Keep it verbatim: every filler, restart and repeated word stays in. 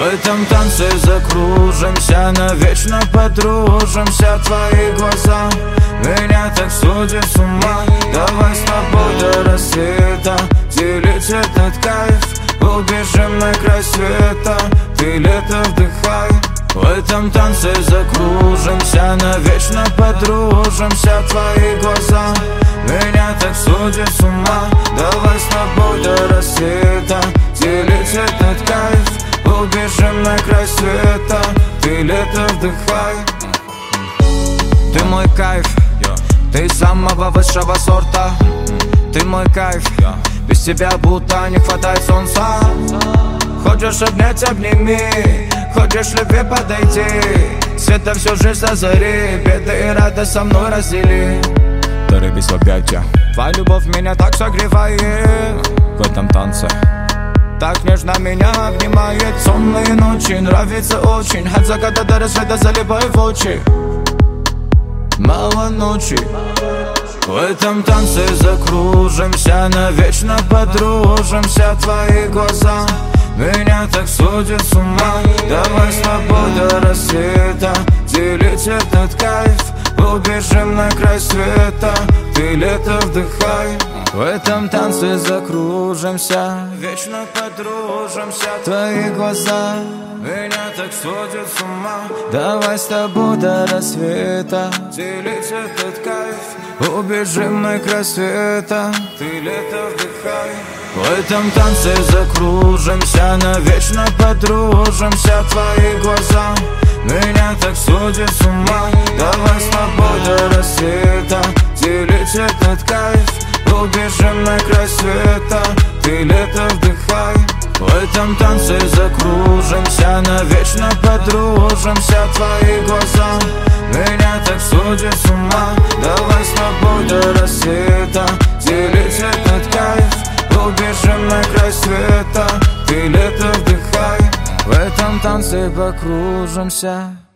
этом танце закружимся, навечно подружимся. Твои глаза меня так сводят с ума. Давай с тобой до рассвета делить этот кайф. Убежим на край света, ты лето вдыхай. В этом танце закружимся, навечно подружимся. Твои глаза меня так сводят с ума. Давай с тобой до рассвета делить этот кайф. Убежим на край света, ты лето вдыхай. Ты мой кайф, ты самого высшего сорта. Ты мой кайф, без тебя будто не хватает солнца. Хочешь обнять, обними, хочешь любви, подойди. Света всю жизнь озари, беды и радость со мной раздели. Зарыбись в объятия, твоя любовь меня так согревает. В этом танце так нежно меня обнимает. Сонные ночи нравится очень, от заката до рассвета залипаю в очи. Мало ночи. В этом танце закружимся, навечно подружимся. Твои глаза меня так сводят с ума. Давай с тобой до рассвета делить этот кайф. Убежим на край света, ты лето вдыхай. В этом танце закружимся, вечно подружимся. Твои глаза меня так сводят с ума. Давай с тобой до рассвета делить этот кайф. Убежим на край света, ты лето вдыхай. В этом танце закружимся, навечно подружимся. Твои глаза меня так сводят с ума. Давай с тобой до рассвета делить этот кайф. Убежим на край света, ты лето вдыхай. В этом танце закружимся, навечно подружимся. Твои глаза меня так сводят с ума. Давай с тобой до рассвета делить этот кайф. Убежим на край света, ты лето вдыхай. В этом танце покружимся.